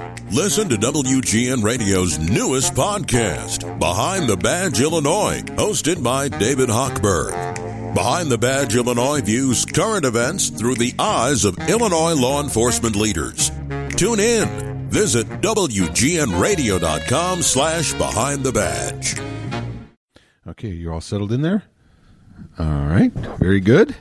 Listen to WGN Radio's newest podcast, Behind the Badge Illinois, hosted by David Hochberg. Behind the Badge Illinois views current events through the eyes of Illinois law enforcement leaders. Tune in. Visit WGNRadio.com/Behind the Badge. Okay, you're all settled in there? All right, very good.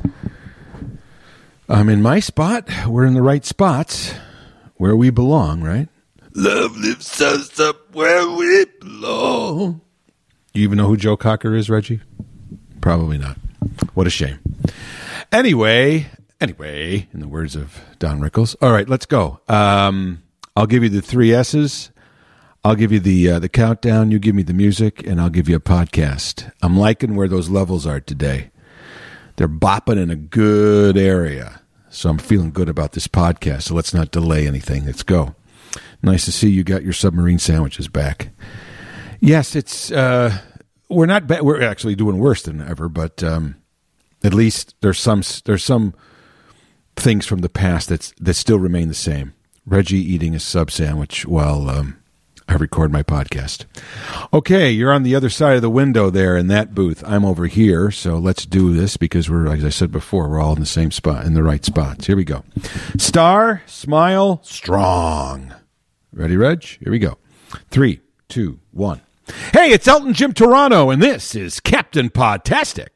I'm in my spot. We're in the right spots where we belong, right? Love lifts us up where we belong. You even know who Joe Cocker is, Reggie? Probably not. What a shame. Anyway, in the words of Don Rickles. All right, let's go. I'll give you the 3 S's. I'll give you the countdown. You give me the music, and I'll give you a podcast. I'm liking where those levels are today. They're bopping in a good area. So I'm feeling good about this podcast. So let's not delay anything. Let's go. Nice to see you got your submarine sandwiches back. Yes, it's we're not bad. We're actually doing worse than ever, but at least there's some things from the past that still remain the same. Reggie eating a sub sandwich while I record my podcast. Okay, you're on the other side of the window there in that booth. I'm over here, so let's do this because we're, as I said before, we're all in the same spot, in the right spots. Here we go. Star, smile, strong. Ready, Reg? Here we go. 3, 2, 1. Hey, it's Elton Jim Toronto, and this is Captain Podtastic.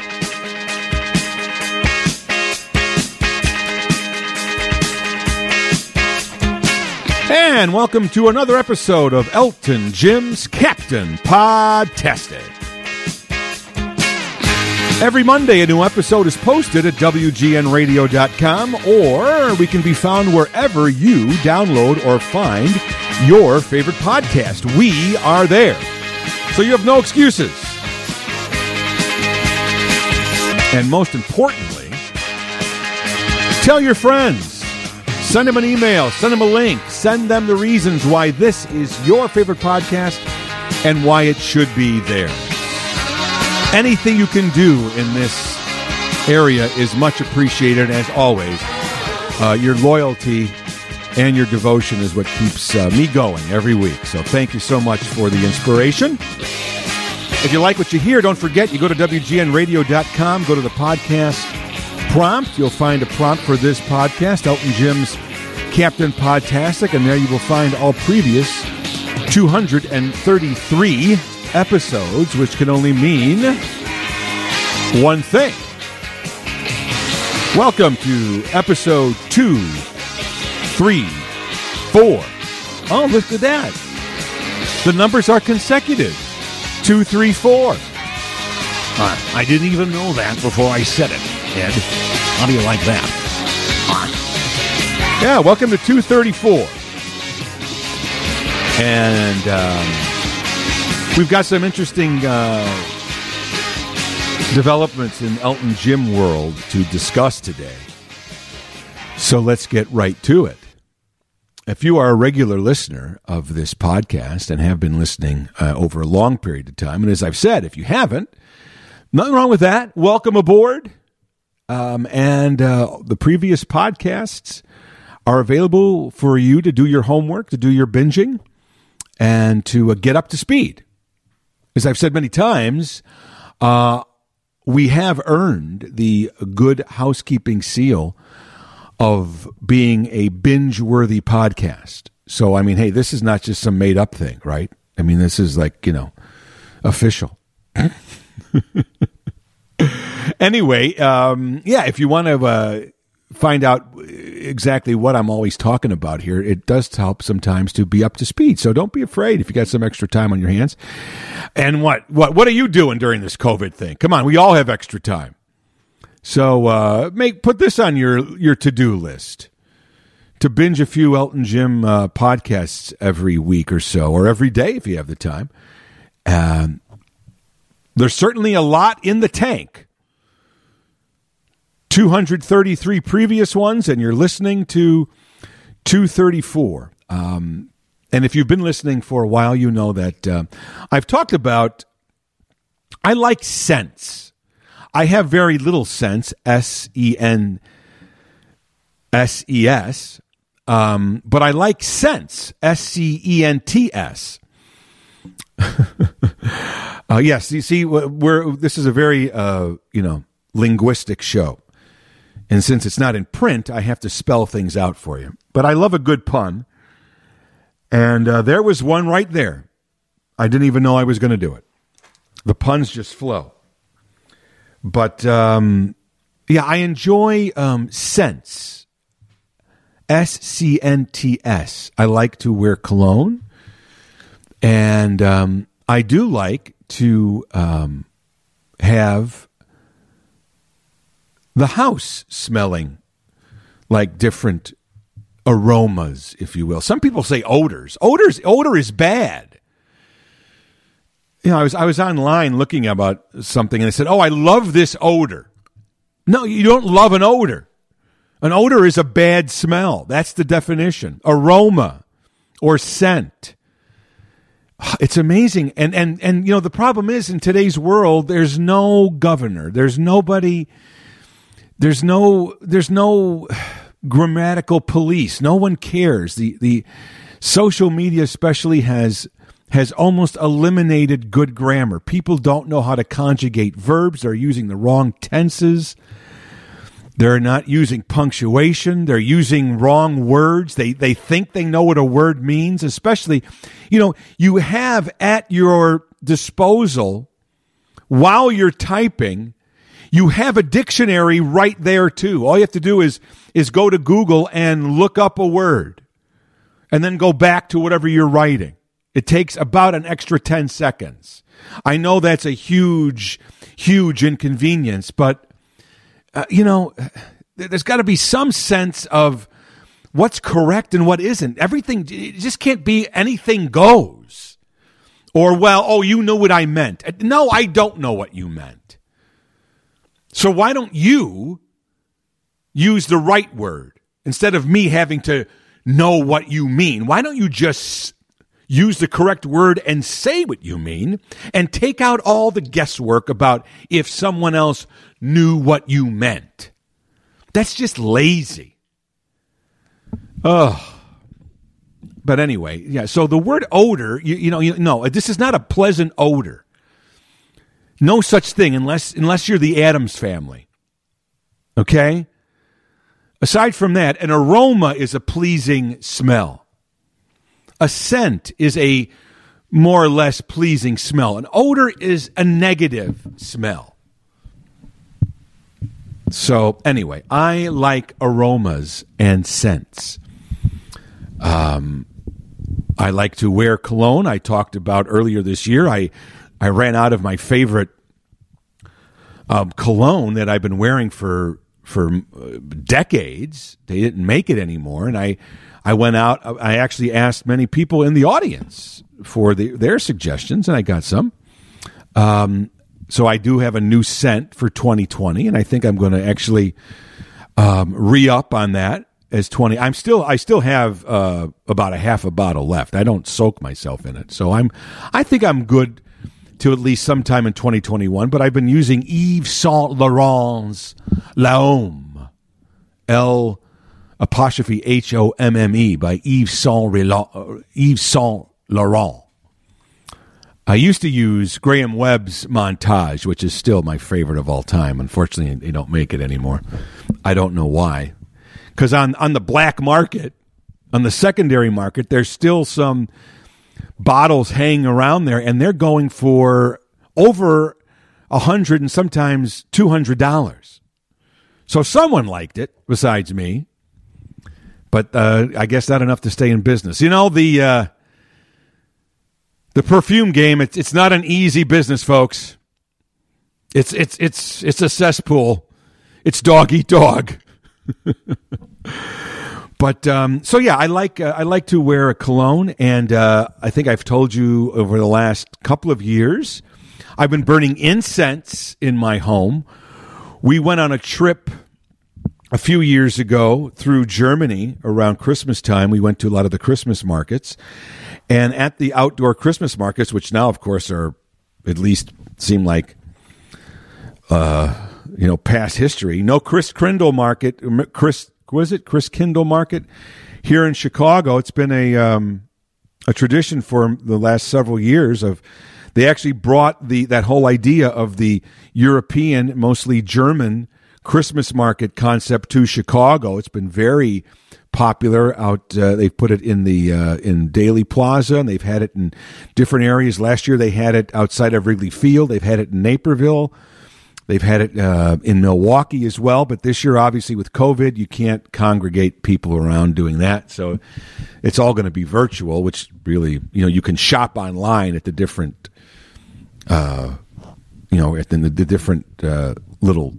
And welcome to another episode of Elton Jim's Captain Podtastic. Every Monday, a new episode is posted at WGNRadio.com, or we can be found wherever you download or find your favorite podcast. We are there, so you have no excuses. And most importantly, tell your friends. Send them an email, send them a link, send them the reasons why this is your favorite podcast and why it should be theirs. Anything you can do in this area is much appreciated, as always. Your loyalty and your devotion is what keeps me going every week. So thank you so much for the inspiration. If you like what you hear, don't forget, you go to WGNRadio.com, go to the podcast prompt. You'll find a prompt for this podcast, Elton Jim's Captain Podtastic, and there you will find all previous 233 episodes, which can only mean one thing. Welcome to episode 234. Oh, look at that. The numbers are consecutive. 234. I didn't even know that before I said it, Ed. How do you like that? Yeah, welcome to 234. And we've got some interesting developments in Elton Jim world to discuss today. So let's get right to it. If you are a regular listener of this podcast and have been listening over a long period of time, and as I've said, if you haven't, nothing wrong with that. Welcome aboard. The previous podcasts are available for you to do your homework, to do your binging, and to get up to speed. As I've said many times, we have earned the good housekeeping seal of being a binge-worthy podcast. So, I mean, hey, this is not just some made-up thing, right? I mean, this is like, official. Anyway, if you want to find out exactly what I'm always talking about here, it does help sometimes to be up to speed. So don't be afraid if you got some extra time on your hands. And what are you doing during this COVID thing? Come on, we all have extra time. So put this on your to-do list, to binge a few Elton Jim podcasts every week or so, or every day if you have the time. There's certainly a lot in the tank. 233 previous ones, and you're listening to 234. And if you've been listening for a while, you know that I've talked about, I like sense. I have very little sense, S-E-N-S-E-S. But I like Scents, Scents. Yes, you see, this is a very linguistic show, and since it's not in print, I have to spell things out for you. But I love a good pun, and there was one right there. I didn't even know I was going to do it. The puns just flow. But I enjoy Scents, Scents. I like to wear cologne. And I do like to have the house smelling like different aromas, if you will. Some people say odors. Odor is bad. You know, I was online looking about something and I said, "Oh, I love this odor." No, you don't love an odor. An odor is a bad smell. That's the definition. Aroma or scent. It's amazing. And the problem is in today's world, there's no governor. There's nobody. There's no grammatical police. No one cares. The social media especially has almost eliminated good grammar. People don't know how to conjugate verbs. They're using the wrong tenses. They're not using punctuation. They're using wrong words. They think they know what a word means, especially, you have at your disposal while you're typing, you have a dictionary right there too. All you have to do is go to Google and look up a word and then go back to whatever you're writing. It takes about an extra 10 seconds. I know that's a huge, huge inconvenience, but there's got to be some sense of what's correct and what isn't. Everything, it just can't be anything goes. Or, you know what I meant. No, I don't know what you meant. So why don't you use the right word instead of me having to know what you mean? Why don't you just use the correct word and say what you mean and take out all the guesswork about if someone else knew what you meant? That's just lazy. Oh. But anyway, yeah, so the word odor, this is not a pleasant odor. No such thing unless you're the Addams family. Okay? Aside from that, an aroma is a pleasing smell. A scent is a more or less pleasing smell. An odor is a negative smell. So anyway, I like aromas and scents. I like to wear cologne. I talked about earlier this year. I ran out of my favorite cologne that I've been wearing for decades. They didn't make it anymore, and I went out. I actually asked many people in the audience for their suggestions, and I got some. So I do have a new scent for 2020, and I think I'm going to actually re-up on that as 20. I still have about a half a bottle left. I don't soak myself in it, so I think I'm good to at least sometime in 2021. But I've been using Yves Saint Laurent's L'Homme, L'Homme by Yves Saint Laurent. I used to use Graham Webb's Montage, which is still my favorite of all time. Unfortunately, they don't make it anymore. I don't know why. Because on the black market, on the secondary market, there's still some bottles hanging around there, and they're going for over $100 and sometimes $200. So someone liked it besides me, but I guess not enough to stay in business. The perfume game, it's not an easy business, folks. It's a cesspool. It's dog eat dog. But I like to wear a cologne, and I think I've told you over the last couple of years, I've been burning incense in my home. We went on a trip a few years ago through Germany around Christmas time. We went to a lot of the Christmas markets, and at the outdoor Christmas markets, which now, of course, are at least seem like past history. No Chris Kringle market. Christkindl Market here in Chicago. It's been a tradition for the last several years of they actually brought that whole idea of the European, mostly German Christmas market concept to Chicago. It's been very popular out. They've put it in Daly Plaza, and they've had it in different areas. Last year they had it outside of Wrigley Field. They've had it in Naperville. They've had it in Milwaukee as well. But this year, obviously, with COVID, you can't congregate people around doing that. So it's all going to be virtual, which really, you can shop online at the different, at the different little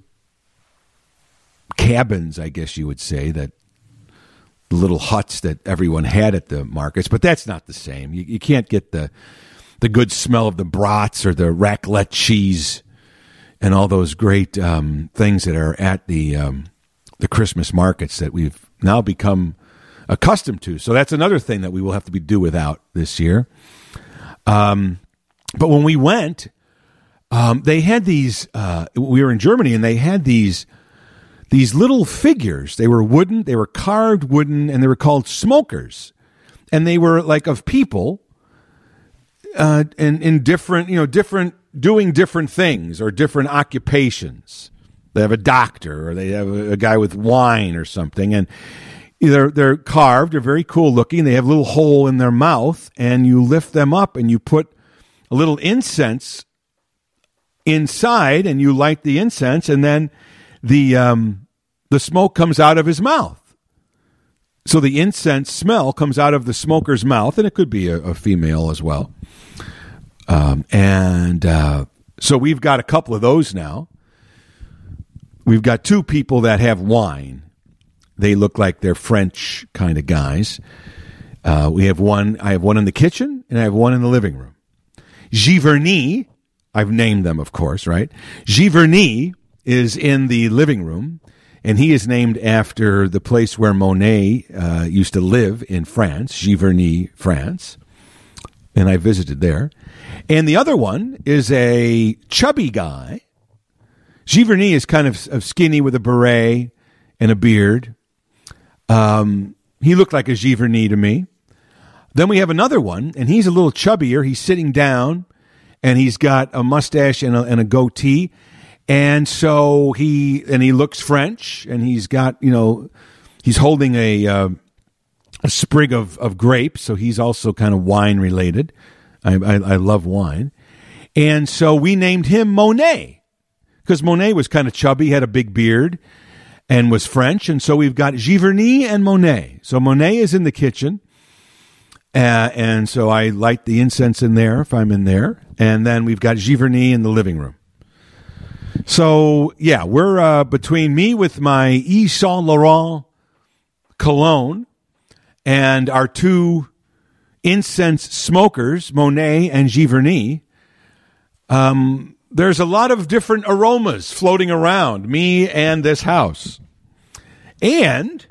cabins, I guess you would say, that the little huts that everyone had at the markets. But that's not the same. You can't get the good smell of the brats or the raclette cheese and all those great things that are at the Christmas markets that we've now become accustomed to. So that's another thing that we will have to do without this year. But when we went, they had these. We were in Germany, and they had these little figures. They were wooden. They were carved wooden, and they were called smokers. And they were like of people, in different. Doing different things or different occupations. They have a doctor, or they have a guy with wine or something, and they're carved. They're very cool looking. They have a little hole in their mouth, and you lift them up, and you put a little incense inside, and you light the incense, and then the smoke comes out of his mouth. So the incense smell comes out of the smoker's mouth, and it could be a female as well. So we've got a couple of those now. We've got two people that have wine. They look like they're French kind of guys. I have one in the kitchen, and I have one in the living room. Giverny, I've named them, of course, right? Giverny is in the living room, and he is named after the place where Monet used to live in France, Giverny, France. And I visited there. And the other one is a chubby guy. Giverny is kind of skinny with a beret and a beard. He looked like a Giverny to me. Then we have another one, and he's a little chubbier. He's sitting down, and he's got a mustache and a goatee. And so he looks French, and he's got, he's holding a sprig of grapes, so he's also kind of wine related. I love wine. And so we named him Monet, because Monet was kind of chubby, had a big beard, and was French. And so we've got Giverny and Monet. So Monet is in the kitchen, and so I light the incense in there if I'm in there. And then we've got Giverny in the living room. So, yeah, we're between me with my Yves Saint Laurent cologne and our two incense smokers, Monet and Giverny. There's a lot of different aromas floating around me and this house. And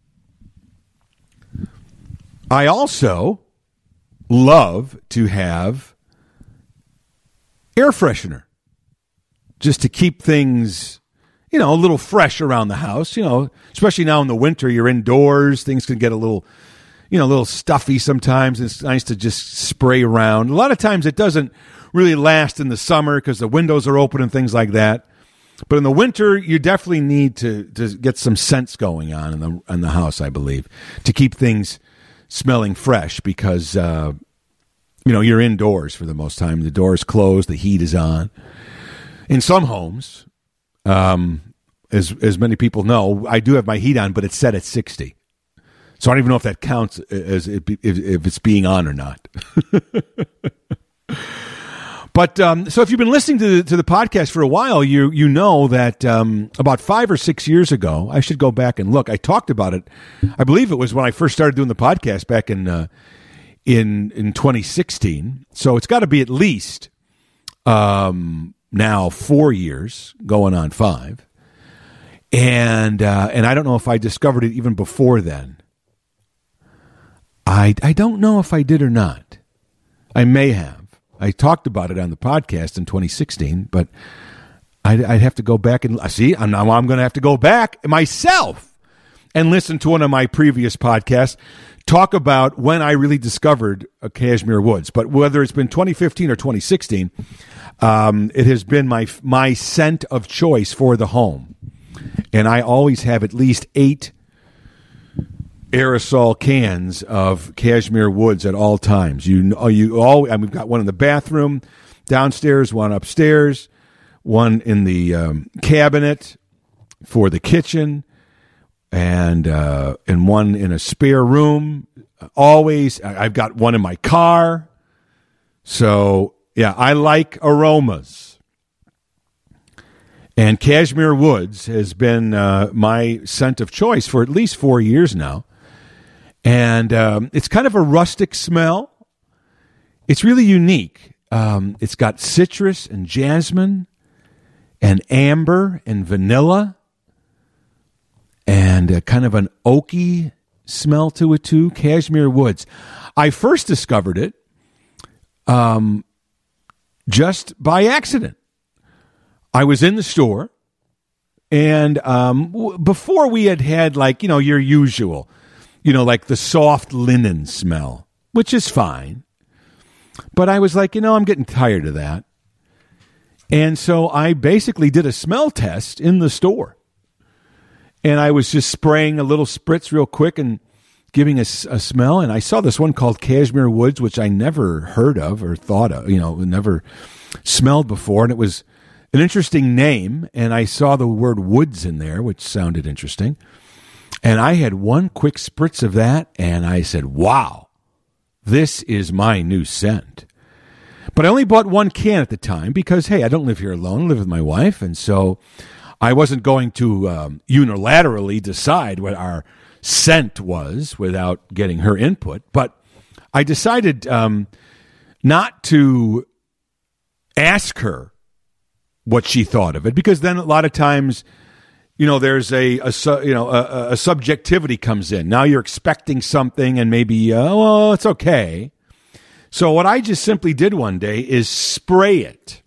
I also love to have air freshener, just to keep things, a little fresh around the house, especially now in the winter. You're indoors. Things can get a little stuffy sometimes. It's nice to just spray around. A lot of times it doesn't really last in the summer because the windows are open and things like that. But in the winter, you definitely need to get some scents going on in the house, I believe, to keep things smelling fresh because, you're indoors for the most time. The door is closed. The heat is on. In some homes, as many people know, I do have my heat on, but it's set at 60. So I don't even know if that counts as if it's being on or not. But so if you've been listening to the podcast for a while, you know that about 5 or 6 years ago, I should go back and look. I talked about it. I believe it was when I first started doing the podcast back in 2016. So it's got to be at least now 4 years, going on 5. And I don't know if I discovered it even before then. I don't know if I did or not. I may have. I talked about it on the podcast in 2016, but I'd have to go back and see. I'm going to have to go back myself and listen to one of my previous podcasts, talk about when I really discovered Cashmere Woods. But whether it's been 2015 or 2016, it has been my scent of choice for the home. And I always have at least 8 aerosol cans of Cashmere Woods at all times. We've got one in the bathroom, downstairs, one upstairs, one in the cabinet for the kitchen, and one in a spare room. Always, I've got one in my car. So yeah, I like aromas. And Cashmere Woods has been my scent of choice for at least 4 years now. And it's kind of a rustic smell. It's really unique. It's got citrus and jasmine and amber and vanilla and kind of an oaky smell to it too. Cashmere Woods. I first discovered it just by accident. I was in the store, and before we had like, your usual, like the soft linen smell, which is fine. But I was like, I'm getting tired of that. And so I basically did a smell test in the store. And I was just spraying a little spritz real quick and giving a smell. And I saw this one called Cashmere Woods, which I never heard of or thought of, never smelled before. And it was an interesting name. And I saw the word woods in there, which sounded interesting. And I had one quick spritz of that, and I said, wow, this is my new scent. But I only bought one can at the time because, hey, I don't live here alone. I live with my wife, and so I wasn't going to unilaterally decide what our scent was without getting her input. But I decided not to ask her what she thought of it, because then a lot of times, there's a subjectivity comes in. Now you're expecting something and maybe, it's okay. So what I just simply did one day is spray it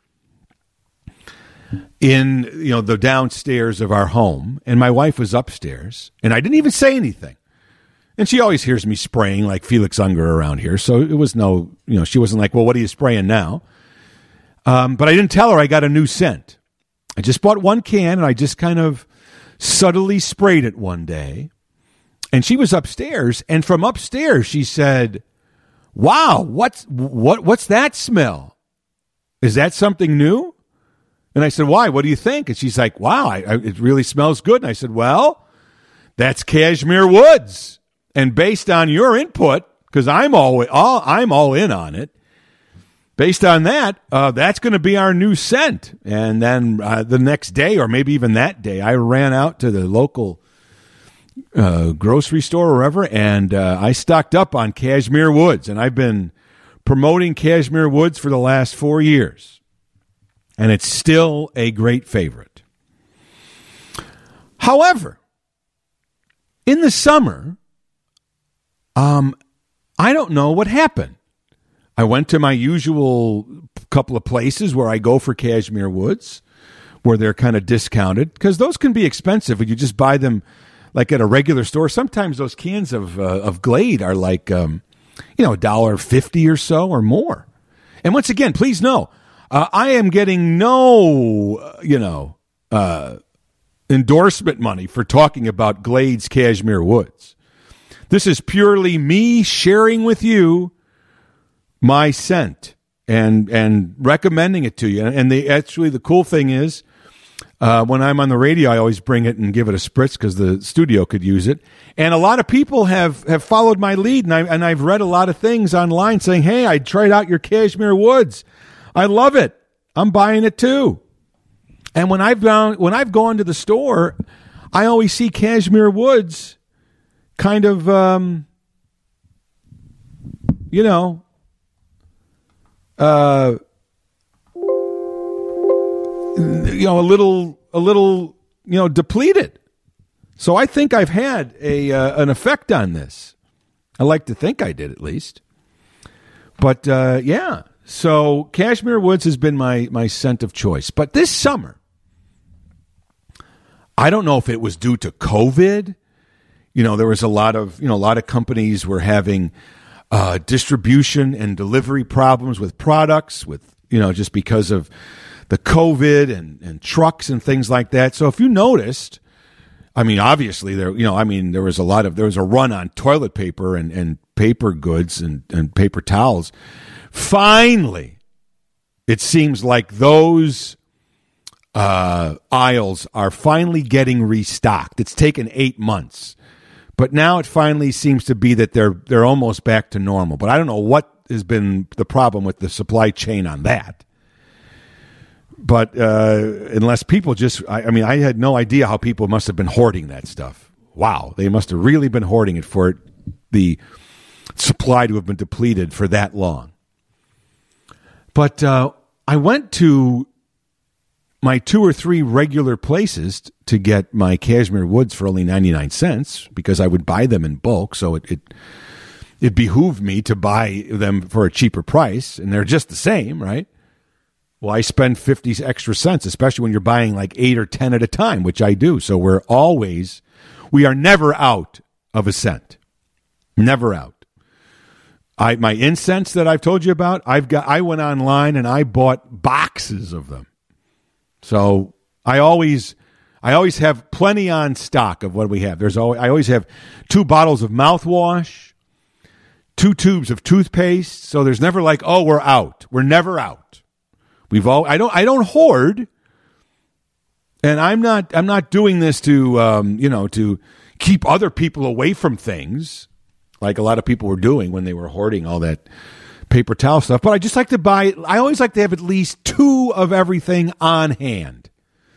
in, the downstairs of our home. And my wife was upstairs, and I didn't even say anything. And she always hears me spraying like Felix Unger around here. So it was she wasn't like, well, what are you spraying now? But I didn't tell her I got a new scent. I just bought one can, and I just kind of subtly sprayed it one day. And she was upstairs, and from upstairs she said, wow, what's that smell? Is that something new? And I said, why? What do you think? And she's like, wow, it really smells good. And I said, well, that's Cashmere Woods. And based on your input, because I'm all in on it, based on that, that's going to be our new scent. And then the next day, or maybe even that day, I ran out to the local grocery store or wherever, and I stocked up on Cashmere Woods. And I've been promoting Cashmere Woods for the last 4 years. And it's still a great favorite. However, in the summer, I don't know what happened. I went to my usual couple of places where I go for Cashmere Woods, where they're kind of discounted, because those can be expensive if you just buy them like at a regular store. Sometimes those cans of Glade are like, $1.50 or so or more. And once again, please know, I am getting no, endorsement money for talking about Glade's Cashmere Woods. This is purely me sharing with you my scent and recommending it to you. And the cool thing is, when I'm on the radio, I always bring it and give it a spritz because the studio could use it. And a lot of people have followed my lead, and I've read a lot of things online saying, hey, I tried out your Cashmere Woods. I love it. I'm buying it too. And when I've gone to the store, I always see Cashmere Woods kind of, a little, depleted. So I think I've had an effect on this. I like to think I did, at least. But yeah, so Cashmere Woods has been my scent of choice. But this summer, I don't know if it was due to COVID. there was a lot of companies were having distribution and delivery problems with products, with just because of the COVID and trucks and things like that. So if you noticed, obviously there was a run on toilet paper and paper goods and paper towels. Finally, it seems like those aisles are finally getting restocked. It's taken 8 months, but now it finally seems to be that they're almost back to normal. But I don't know what has been the problem with the supply chain on that. But unless people I had no idea how people must have been hoarding that stuff. Wow, they must have really been hoarding it for the supply to have been depleted for that long. But I went to my 2 or 3 regular places to get my cashmere woods for only 99 cents because I would buy them in bulk, so it behooved me to buy them for a cheaper price, and they're just the same, right? Well, I spend 50 extra cents, especially when you're buying like 8 or 10 at a time, which I do. So we are never out of a cent. Never out. My incense that I've told you about, I went online and I bought boxes of them. So I always have plenty on stock of what we have. I always have 2 bottles of mouthwash, 2 tubes of toothpaste. So there's never like, oh, we're out. We're never out. I don't hoard, and I'm not doing this to keep other people away from things like a lot of people were doing when they were hoarding all that paper towel stuff. But I just like to buy. I always like to have at least 2 of everything on hand.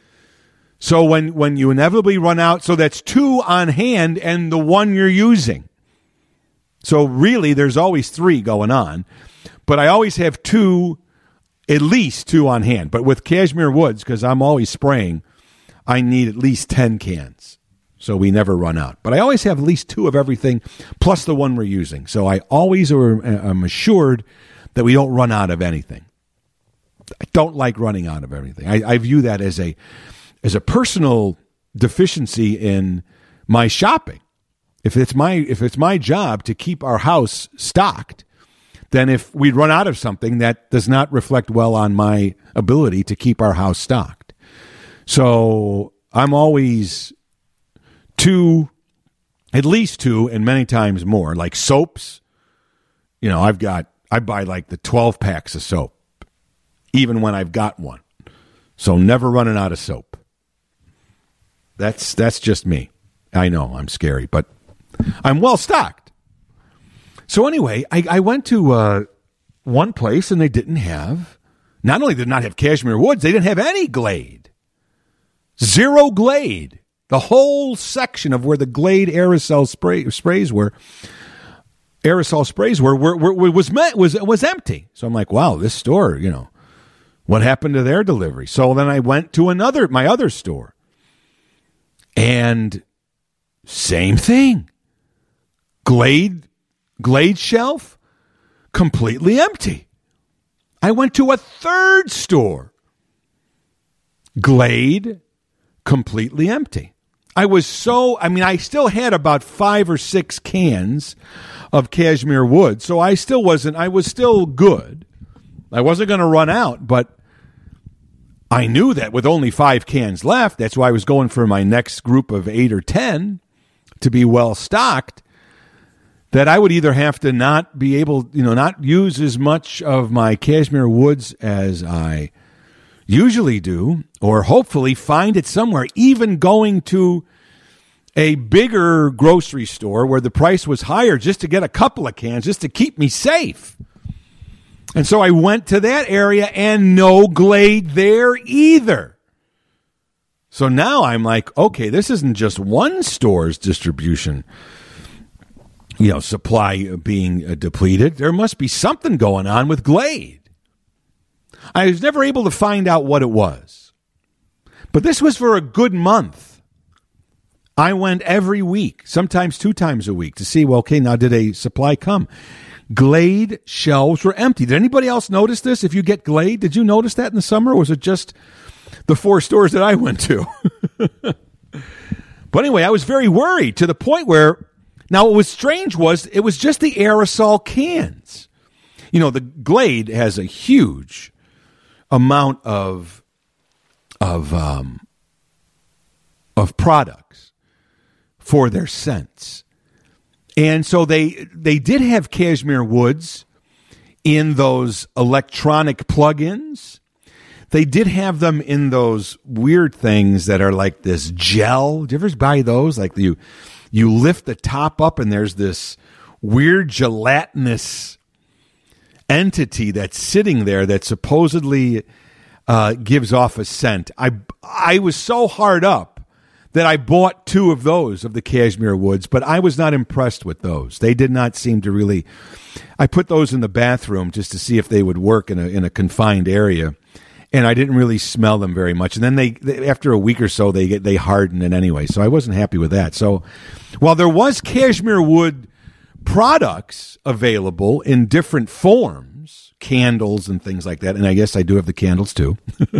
So when you inevitably run out, so that's 2 on hand and the one you're using. So really, there's always 3 going on, but I always have 2. At least 2 on hand. But with cashmere woods, because I'm always spraying, I need at least 10 cans. So we never run out. But I always have at least 2 of everything, plus the one we're using. So I always am assured that we don't run out of anything. I don't like running out of everything. I view that as a personal deficiency in my shopping. If it's my job to keep our house stocked, then if we run out of something, that does not reflect well on my ability to keep our house stocked. So I'm always 2, at least 2, and many times more. Like soaps, I buy like the 12 packs of soap, even when I've got one. So never running out of soap. That's just me. I know I'm scary, but I'm well stocked. So anyway, I went to one place and they didn't have, not only did not have cashmere woods, they didn't have any Glade. 0 Glade. The whole section of where the Glade aerosol sprays were was empty. So I'm like, wow, this store, what happened to their delivery? So then I went to my other store, and same thing. Glade shelf, completely empty. I went to a third store. Glade, completely empty. I still had about 5 or 6 cans of cashmere wood, so I was still good. I wasn't going to run out, but I knew that with only 5 cans left, that's why I was going for my next group of 8 or 10 to be well stocked, that I would either have to not be able, not use as much of my cashmere woods as I usually do, or hopefully find it somewhere, even going to a bigger grocery store where the price was higher just to get a couple of cans, just to keep me safe. And so I went to that area and no Glade there either. So now I'm like, okay, this isn't just one store's distribution supply being depleted. There must be something going on with Glade. I was never able to find out what it was. But this was for a good month. I went every week, sometimes 2 times a week, to see, well, okay, now did a supply come? Glade shelves were empty. Did anybody else notice this? If you get Glade, did you notice that in the summer? Or was it just the 4 stores that I went to? But anyway, I was very worried to the point where, now what was strange was it was just the aerosol cans. You know, the Glade has a huge amount of products for their scents. And so they did have cashmere woods in those electronic plug-ins. They did have them in those weird things that are like this gel. Do you ever buy those? Like you lift the top up and there's this weird gelatinous entity that's sitting there that supposedly gives off a scent. I was so hard up that I bought 2 of those of the cashmere woods, but I was not impressed with those. They did not seem to really. I put those in the bathroom just to see if they would work in a confined area, and I didn't really smell them very much. And then they after a week or so they hardened it anyway, so I wasn't happy with that. So while there was cashmere wood products available in different forms, candles and things like that, and I guess I do have the candles too.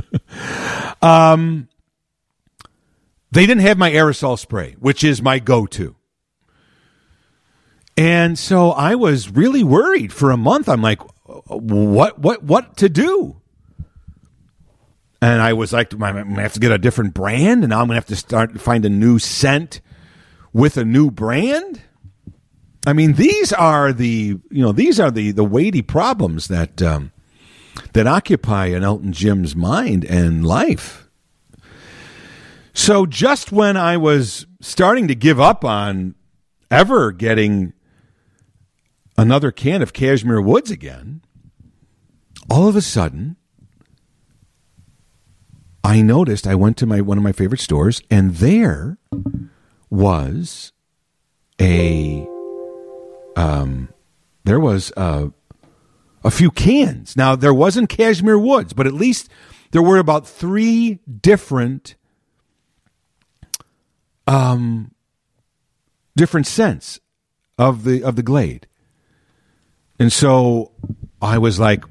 They didn't have my aerosol spray, which is my go-to. And so I was really worried for a month. I'm like, what to do? And I was like, I'm going to have to get a different brand, and now I'm going to have to find a new scent with a new brand. I mean, these are the weighty problems that occupy an Elton Jim's mind and life. So just when I was starting to give up on ever getting another can of cashmere woods again, all of a sudden, I noticed I went to one of my favorite stores, and there was a few cans. Now, there wasn't cashmere woods, but at least there were about 3 different scents of the Glade. And so I was like,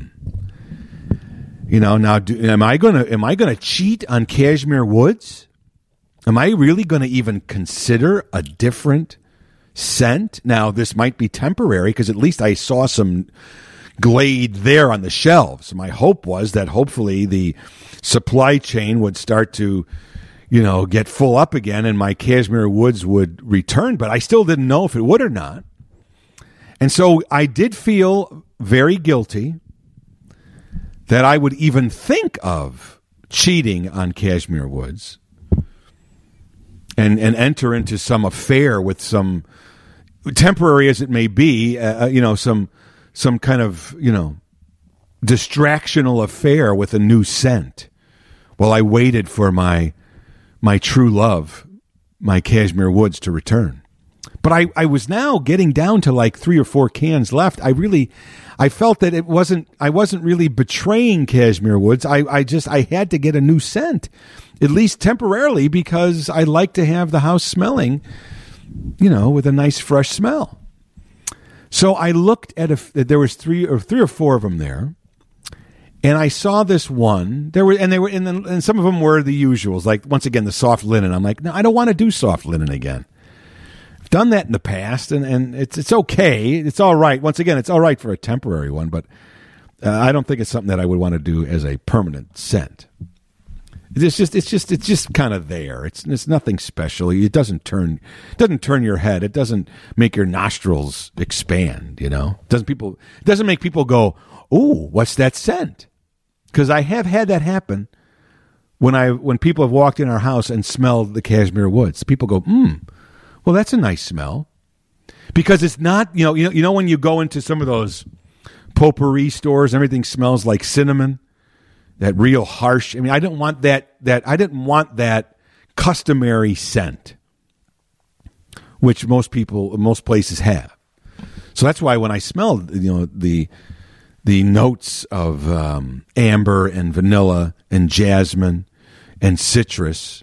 now am I gonna cheat on cashmere woods? Am I really gonna even consider a different scent? Now, this might be temporary because at least I saw some Glade there on the shelves. My hope was that hopefully the supply chain would start to get full up again and my cashmere woods would return, but I still didn't know if it would or not. And so I did feel very guilty that I would even think of cheating on cashmere woods and enter into some affair with some, temporary as it may be, some kind of, distractional affair with a new scent while I waited for my true love, my cashmere woods, to return. But I was now getting down to like 3 or 4 cans left. I felt that I wasn't really betraying cashmere woods. I had to get a new scent, at least temporarily, because I like to have the house smelling, with a nice fresh smell. So I looked at there was 3 or 4 of them there. And I saw this one. And some of them were the usuals, like once again the soft linen. I'm like, no, I don't want to do soft linen again. I've done that in the past, and it's okay. It's all right. Once again, it's all right for a temporary one, but I don't think it's something that I would want to do as a permanent scent. It's just kind of there. It's nothing special. It doesn't turn your head. It doesn't make your nostrils expand. It doesn't make people go, "Ooh, what's that scent?" Because I have had that happen when people have walked in our house and smelled the cashmere woods. People go, well, that's a nice smell. Because it's not, when you go into some of those potpourri stores, everything smells like cinnamon, that real harsh. I mean, I didn't want that I didn't want that customary scent, which most places have. So that's why when I smelled, the notes of amber and vanilla and jasmine and citrus,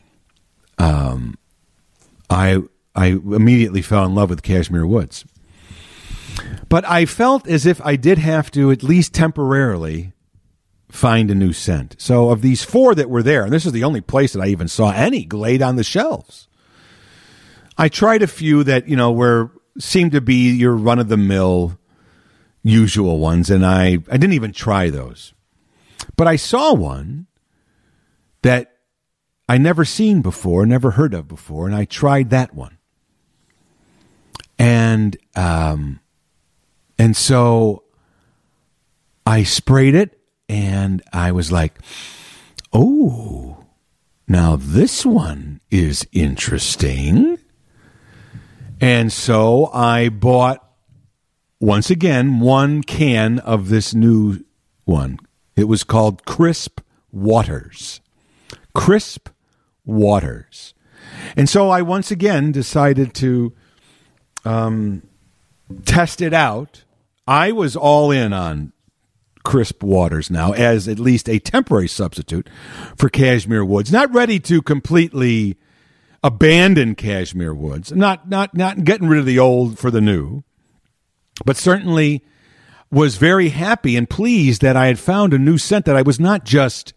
I immediately fell in love with cashmere woods. But I felt as if I did have to, at least temporarily, find a new scent. So of these 4 that were there, and this is the only place that I even saw any Glade on the shelves, I tried a few that, seemed to be your run-of-the-mill usual ones, and I didn't even try those. But I saw one that I never seen before, never heard of before, and I tried that one. And so I sprayed it, and I was like, oh, now this one is interesting. And so I bought, once again, 1 can of this new one. It was called Crisp Waters. Crisp Waters. And so I once again decided to test it out. I was all in on Crisp Waters now as at least a temporary substitute for Cashmere Woods. Not ready to completely abandon Cashmere Woods. Not getting rid of the old for the new. But certainly was very happy and pleased that I had found a new scent that I was not just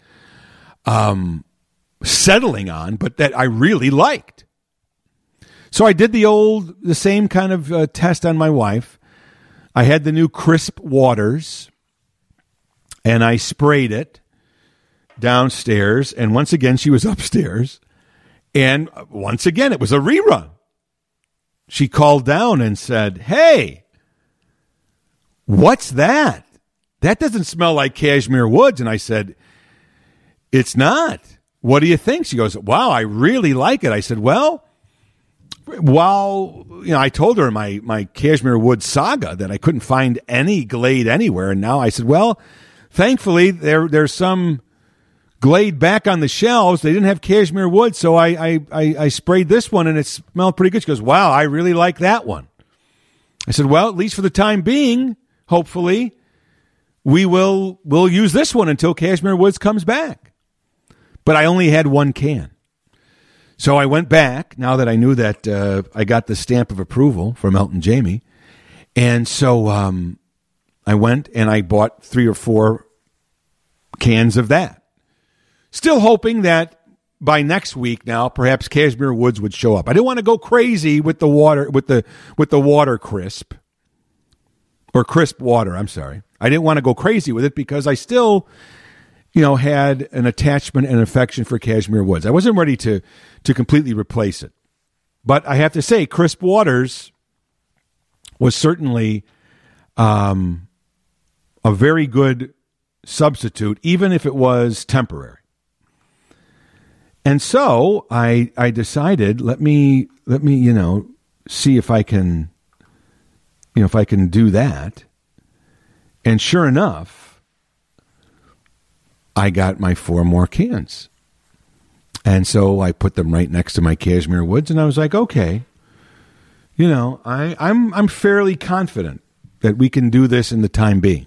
settling on, but that I really liked. So I did the same kind of test on my wife. I had the new Crisp Waters, and I sprayed it downstairs, and once again she was upstairs, and once again it was a rerun. She called down and said, "Hey, what's that? That doesn't smell like Cashmere Woods." And I said, "It's not. What do you think?" She goes, "Wow, I really like it." I said, "Well, while I told her my Cashmere Woods saga that I couldn't find any Glade anywhere, and now I said, well, thankfully there's some Glade back on the shelves. They didn't have Cashmere Woods, so I sprayed this one, and it smelled pretty good." She goes, "Wow, I really like that one." I said, "Well, at least for the time being, hopefully, we'll use this one until Cashmere Woods comes back." But I only had 1 can. So I went back, now that I knew that I got the stamp of approval from Elton Jamie. And so I went and I bought 3 or 4 cans of that. Still hoping that by next week now, perhaps Cashmere Woods would show up. I didn't want to go crazy with the water, with the water crisp. Or Crisp Water, I'm sorry. I didn't want to go crazy with it because I still, had an attachment and affection for Cashmere Woods. I wasn't ready to completely replace it. But I have to say, Crisp Waters was certainly a very good substitute, even if it was temporary. And so I decided, let me see if I can, if I can do that. And sure enough, I got my 4 more cans. And so I put them right next to my Cashmere Woods, and I was like, okay, I'm fairly confident that we can do this in the time being.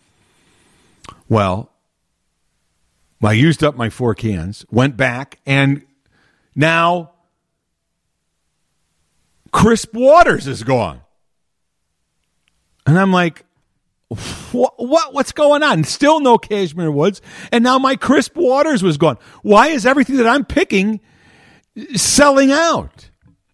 Well, I used up my 4 cans, went back, and now Crisp Waters is gone. And I'm like, what's going on? Still no Cashmere Woods, and now my Crisp Waters was gone. Why is everything that I'm picking selling out?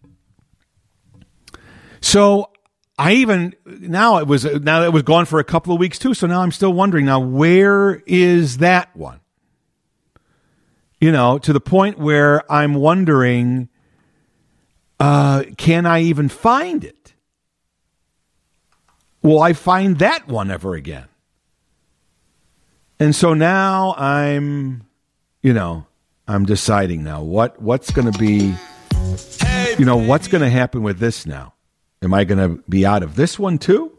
So now it was gone for a couple of weeks too. So now I'm still wondering, now where is that one? To the point where I'm wondering, can I even find it? Will I find that one ever again? And so now I'm deciding now what's going to be, what's going to happen with this now? Am I going to be out of this one too?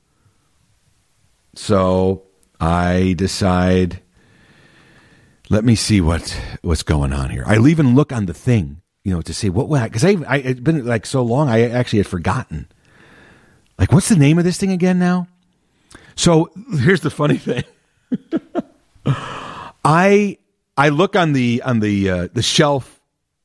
So I decide, let me see what's going on here. I'll even look on the thing, to see because it's been like so long, I actually had forgotten. Like, what's the name of this thing again now? So here's the funny thing. I look on the shelf,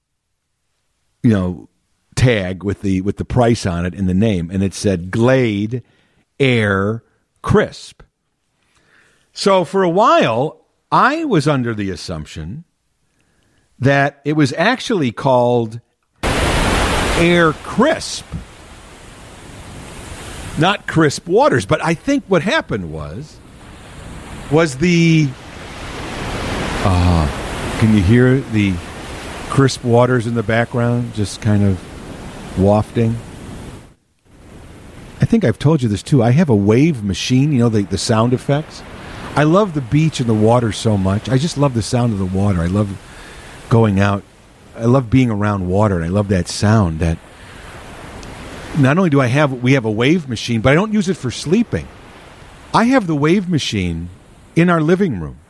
tag with the price on it and the name, and it said Glade Air Crisp. So for a while, I was under the assumption that it was actually called Air Crisp, not Crisp Waters. But I think what happened was the... can you hear the crisp waters in the background just kind of wafting? I think I've told you this too. I have a wave machine, the sound effects. I love the beach and the water so much. I just love the sound of the water. I love going out. I love being around water, and I love that sound. That not only we have a wave machine, but I don't use it for sleeping. I have the wave machine in our living room.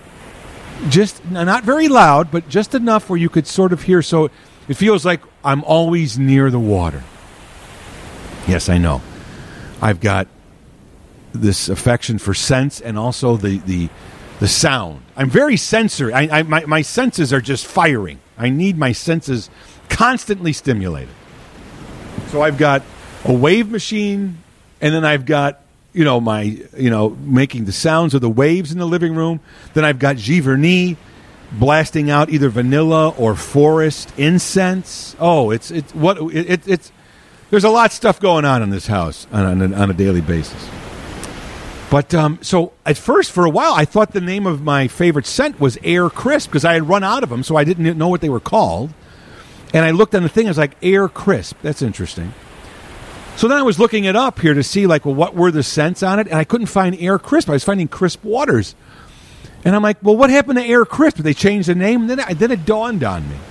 Just not very loud, but just enough where you could sort of hear. So it feels like I'm always near the water. Yes, I know. I've got this affection for sense and also the sound. I'm very sensory. My senses are just firing. I need my senses constantly stimulated. So I've got a wave machine, and then I've got making the sounds of the waves in the living room. Then I've got Giverny blasting out either vanilla or forest incense. Oh, it's there's a lot of stuff going on in this house on a daily basis. But so at first, for a while, I thought the name of my favorite scent was Air Crisp because I had run out of them, so I didn't know what they were called. And I looked on the thing, I was like, Air Crisp. That's interesting. So then I was looking it up here to see, what were the scents on it, and I couldn't find Air Crisp. I was finding Crisp Waters. And I'm like, well, what happened to Air Crisp? Did they change the name? And then it dawned on me.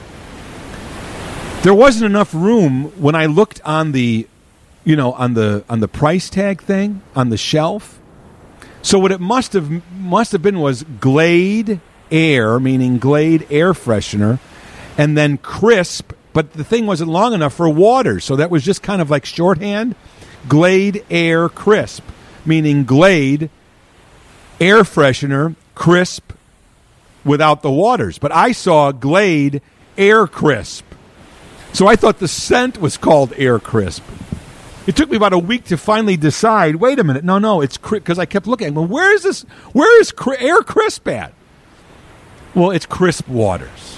There wasn't enough room when I looked on the, on the price tag thing, on the shelf. So what it must have been was Glade Air, meaning Glade air freshener, and then Crisp. But the thing wasn't long enough for Waters, so that was just kind of like shorthand. Glade Air Crisp, meaning Glade air freshener, crisp, without the Waters. But I saw Glade Air Crisp, so I thought the scent was called Air Crisp. It took me about a week to finally decide. Wait a minute, no, it's because I kept looking. Well, where is Air Crisp at? Well, it's Crisp Waters.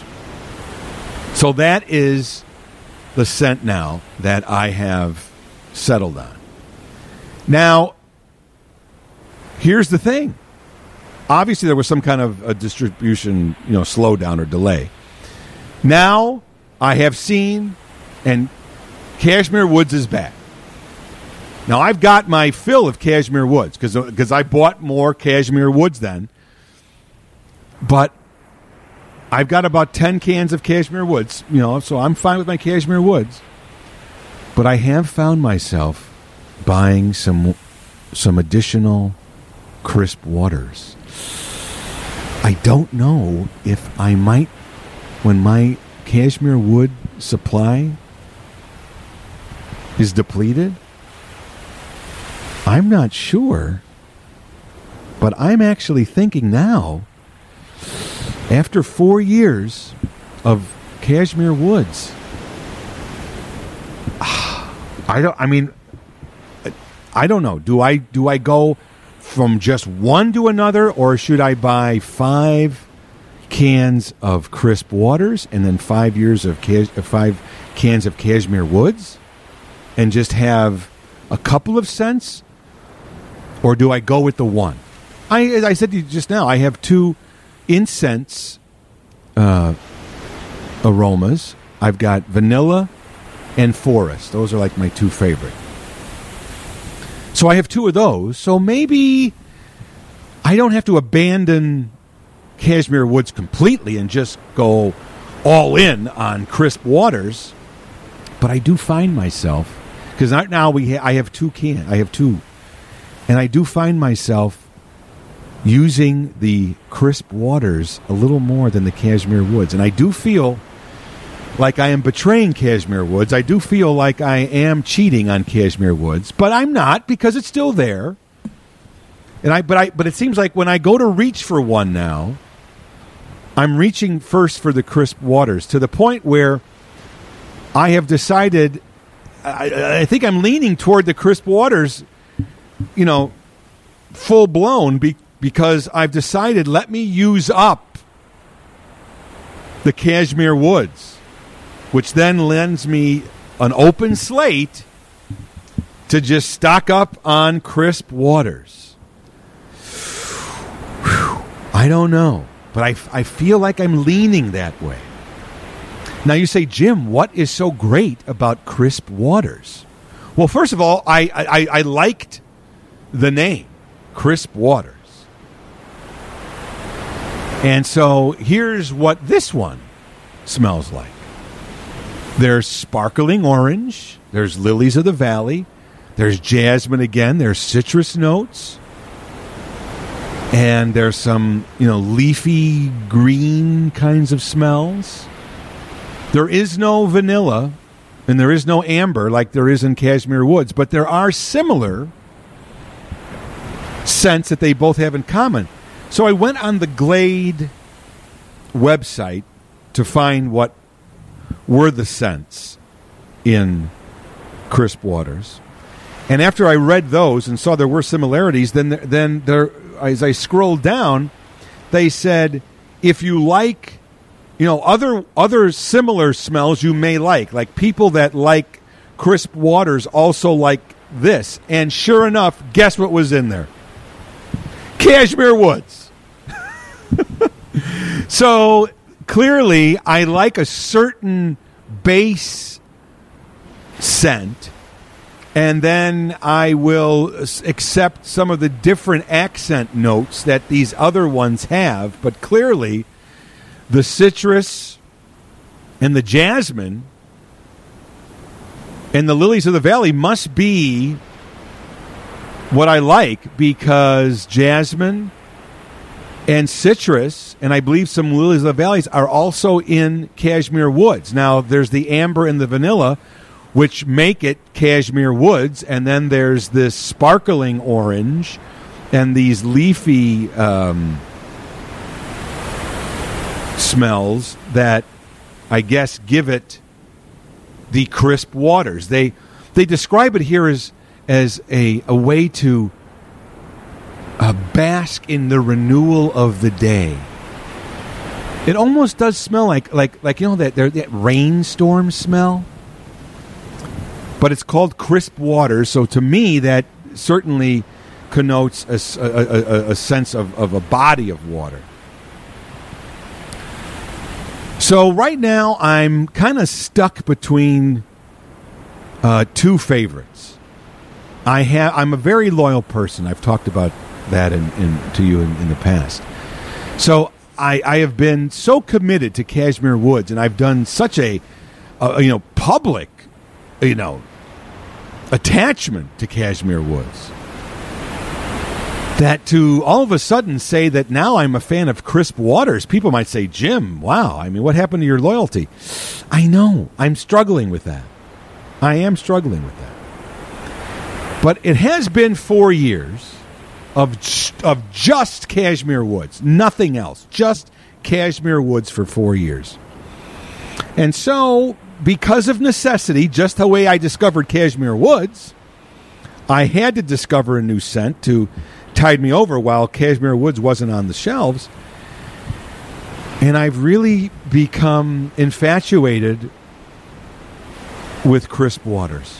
So that is the scent now that I have settled on. Now, here's the thing. Obviously, there was some kind of a distribution, slowdown or delay. Now, I have seen, and Cashmere Woods is back. Now, I've got my fill of Cashmere Woods because I bought more Cashmere Woods then. But I've got about 10 cans of Cashmere Woods, so I'm fine with my Cashmere Woods. But I have found myself buying some additional Crisp Waters. I don't know if I might, when my Cashmere Wood supply is depleted, I'm not sure. But I'm actually thinking now, after 4 years of Cashmere Woods, I don't know. Do I go from just one to another, or should I buy 5 cans of Crisp Waters and then 5 cans of Cashmere Woods, and just have a couple of scents, or do I go with the one? As I said to you just now, I have 2 incense aromas. I've got vanilla and forest. Those are like my 2 favorite. So I have 2 of those. So maybe I don't have to abandon Cashmere Woods completely and just go all in on Crisp Waters. But I do find myself, because right now I have 2 cans. I have 2, and I do find myself using the Crisp Waters a little more than the Cashmere Woods. And I do feel like I am betraying Cashmere Woods. I do feel like I am cheating on Cashmere Woods, but I'm not, because it's still there. But it seems like when I go to reach for one now, I'm reaching first for the Crisp Waters, to the point where I have decided, I think I'm leaning toward the Crisp Waters, full blown, because I've decided, let me use up the Cashmere Woods, which then lends me an open slate to just stock up on crisp waters. Whew. I don't know, but I feel like I'm leaning that way. Now you say, Jim, what is so great about crisp waters? Well, first of all, I liked the name, Crisp Waters. And so here's what this one smells like. There's sparkling orange. There's lilies of the valley. There's jasmine again. There's citrus notes. And there's some, leafy green kinds of smells. There is no vanilla and there is no amber like there is in Cashmere Woods, but there are similar scents that they both have in common. So I went on the Glade website to find what were the scents in Crisp Waters. And after I read those and saw there were similarities, then there, as I scrolled down, they said, if you like, other similar smells you may like people that like Crisp Waters also like this. And sure enough, guess what was in there? Cashmere Woods. So clearly, I like a certain base scent, and then I will accept some of the different accent notes that these other ones have. But clearly, the citrus and the jasmine and the lilies of the valley must be what I like, because jasmine and citrus, and I believe some lilies of the valleys, are also in Cashmere Woods. Now, there's the amber and the vanilla, which make it Cashmere Woods, and then there's this sparkling orange and these leafy smells that I guess give it the Crisp Waters. They describe it here as a way to bask in the renewal of the day. It almost does smell like that rainstorm smell. But it's called Crisp Waters, so to me that certainly connotes a sense of a body of water. So right now I'm kind of stuck between two favorites. I'm a very loyal person. I've talked about that to you in the past. So I have been so committed to Cashmere Woods, and I've done such a public attachment to Cashmere Woods, that to all of a sudden say that now I'm a fan of Crisp Waters, people might say, Jim, wow, I mean, what happened to your loyalty? I know, I'm struggling with that. I am struggling with that. But it has been 4 years of just Cashmere Woods, nothing else, just Cashmere Woods for 4 years. And so, because of necessity, just the way I discovered Cashmere Woods, I had to discover a new scent to tide me over while Cashmere Woods wasn't on the shelves. And I've really become infatuated with Crisp Waters.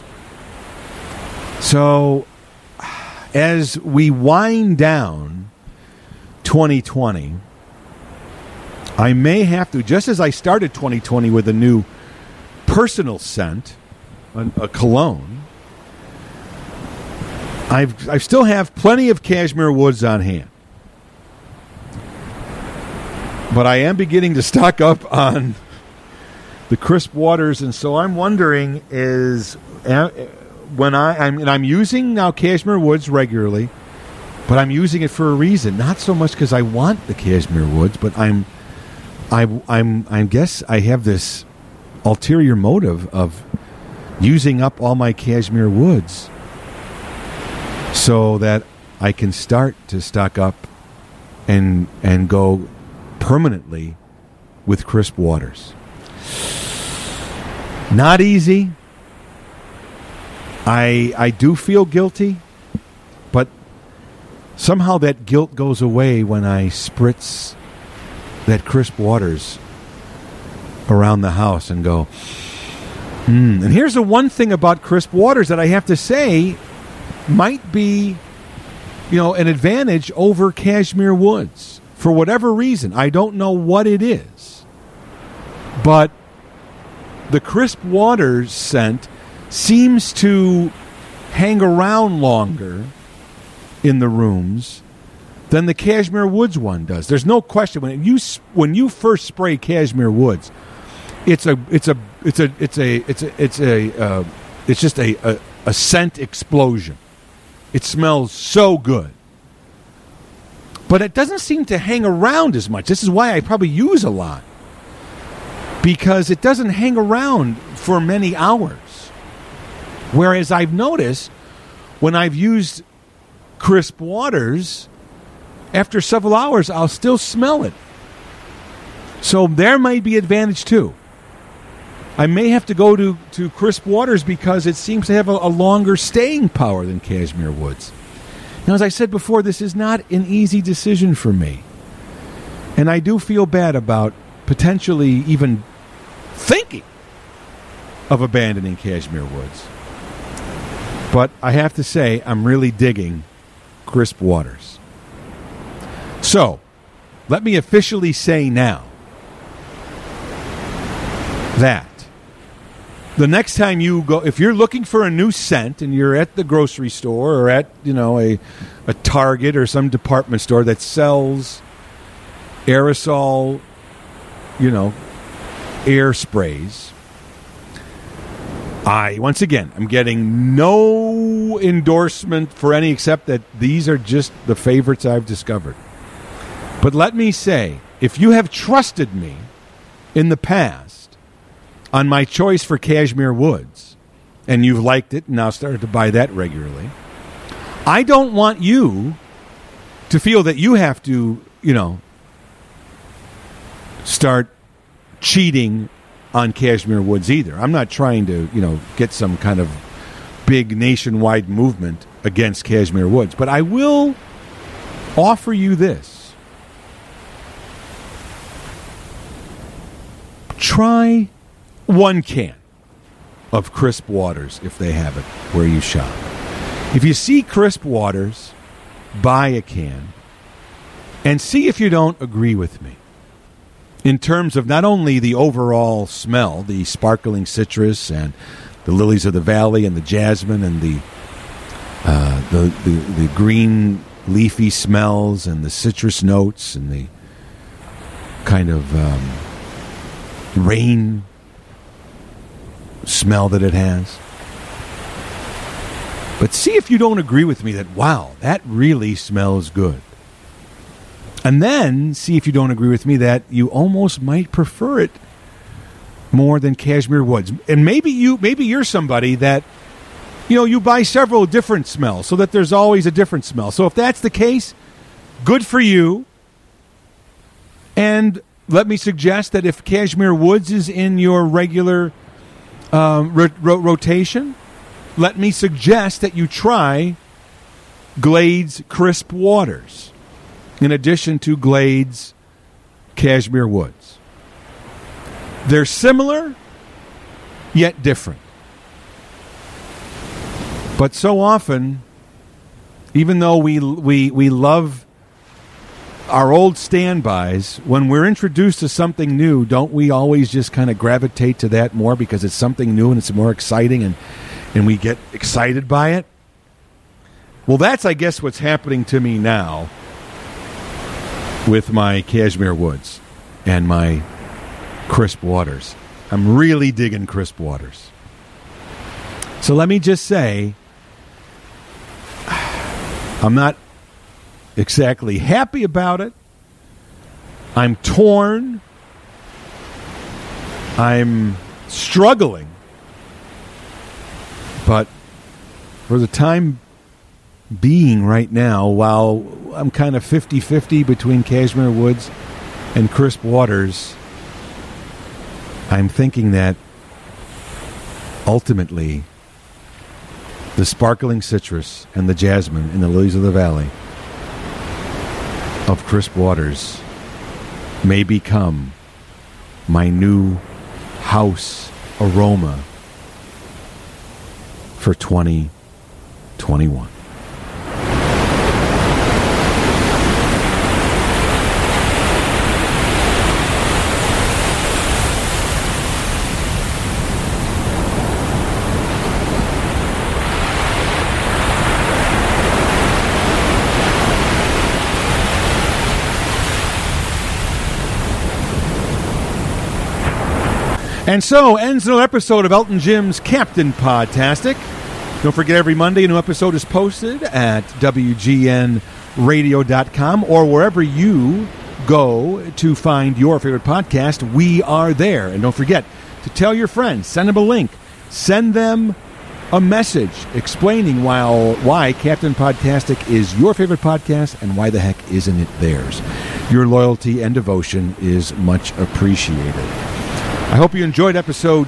So, as we wind down 2020, I may have to, just as I started 2020 with a new personal scent, a cologne, I still have plenty of Cashmere Woods on hand. But I am beginning to stock up on the Crisp Waters, and so I'm wondering when I'm using now Cashmere Woods regularly, but I'm using it for a reason. Not so much because I want the Cashmere Woods, but I guess I have this ulterior motive of using up all my Cashmere Woods so that I can start to stock up and go permanently with Crisp Waters. Not easy. I do feel guilty, but somehow that guilt goes away when I spritz that crisp waters around the house and go, And here's the one thing about crisp waters that I have to say might be, an advantage over cashmere woods. For whatever reason, I don't know what it is. But the crisp waters scent seems to hang around longer in the rooms than the cashmere woods one does. There's no question when you first spray cashmere woods, it's just a scent explosion. It smells so good. But it doesn't seem to hang around as much. This is why I probably use a lot. Because it doesn't hang around for many hours. Whereas I've noticed when I've used crisp waters, after several hours, I'll still smell it. So there might be advantage too. I may have to go to crisp waters because it seems to have a longer staying power than cashmere woods. Now, as I said before, this is not an easy decision for me. And I do feel bad about potentially even thinking of abandoning cashmere woods. But I have to say, I'm really digging crisp waters. So, let me officially say now that the next time you go, if you're looking for a new scent and you're at the grocery store or at, a Target or some department store that sells aerosol, air sprays, I'm getting no endorsement for any except that these are just the favorites I've discovered. But let me say, if you have trusted me in the past on my choice for cashmere woods, and you've liked it and now started to buy that regularly, I don't want you to feel that you have to, start cheating on cashmere woods either. I'm not trying to, get some kind of big nationwide movement against cashmere woods, but I will offer you this. Try 1 can of crisp waters if they have it where you shop. If you see crisp waters, buy a can and see if you don't agree with me in terms of not only the overall smell, the sparkling citrus and the lilies of the valley and the jasmine and the green leafy smells and the citrus notes and the kind of rain smell that it has. But see if you don't agree with me that, wow, that really smells good. And then see if you don't agree with me that you almost might prefer it more than cashmere woods. And maybe you're somebody that, you buy several different smells so that there's always a different smell. So if that's the case, good for you. And let me suggest that if cashmere woods is in your regular rotation, let me suggest that you try Glades Crisp Waters in addition to Glades Cashmere Woods. They're similar, yet different. But so often, even though we love our old standbys, when we're introduced to something new, don't we always just kind of gravitate to that more because it's something new and it's more exciting and we get excited by it? Well, that's, I guess, what's happening to me now with my cashmere woods and my crisp waters. I'm really digging crisp waters. So let me just say, I'm not exactly happy about it. I'm torn. I'm struggling. But for the time being right now, while I'm kind of 50-50 between cashmere woods and crisp waters, I'm thinking that ultimately the sparkling citrus and the jasmine and the lilies of the valley of Crisp Waters may become my new house aroma for 2021. And so ends another episode of Elton Jim's Captain Podtastic. Don't forget, every Monday a new episode is posted at WGNradio.com or wherever you go to find your favorite podcast. We are there. And don't forget to tell your friends, send them a link, send them a message explaining why Captain Podtastic is your favorite podcast and why the heck isn't it theirs. Your loyalty and devotion is much appreciated. I hope you enjoyed episode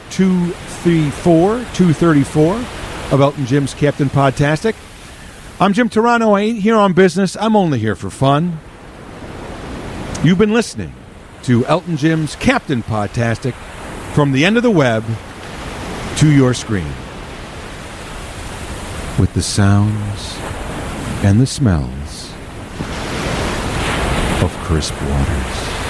234 of Elton Jim's Captain Podtastic. I'm Jim Turano. I ain't here on business. I'm only here for fun. You've been listening to Elton Jim's Captain Podtastic from the end of the web to your screen, with the sounds and the smells of Crisp Waters.